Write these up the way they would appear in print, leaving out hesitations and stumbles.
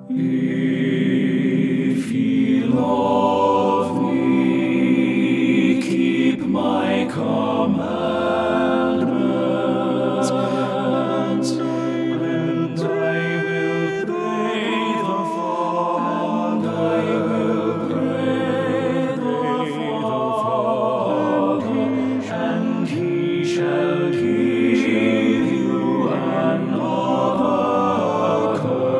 If ye love me, keep my commandments, and I will pray the Father, and he shall give you another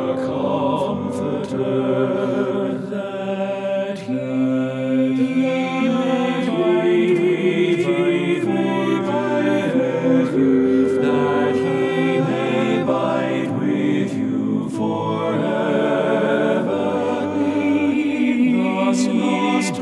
Comforter, that he may abide with you forever, that he may abide with you forever. The Spirit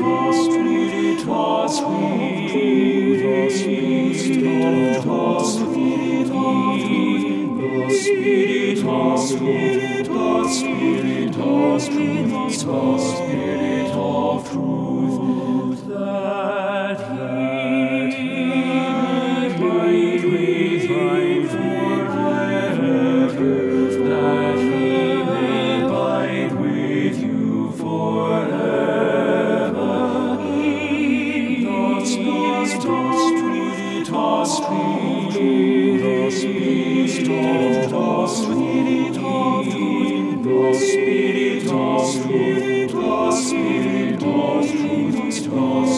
of truth, that he may abide with you forever, that he may abide with you forever. The Spirit of truth,